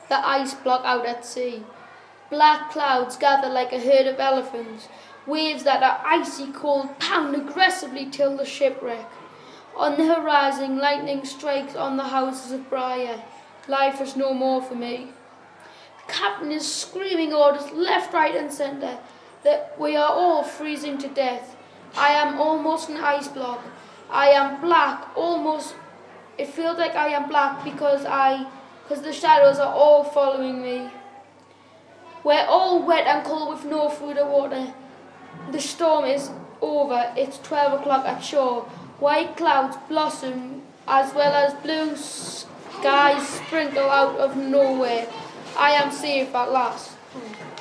the ice block out at sea. Black clouds gather like a herd of elephants. Waves that are icy cold pound aggressively till the shipwreck. On the horizon, lightning strikes on the houses of Briar. Life is no more for me. The captain is screaming orders left, right, and centre that we are all freezing to death. I am almost an ice block. I am black, almost. It feels like I am black because the shadows are all following me. We're all wet and cold with no food or water. The storm is over. It's 12 o'clock at shore. White clouds blossom as well as blue skies sprinkle out of nowhere. I am safe at last.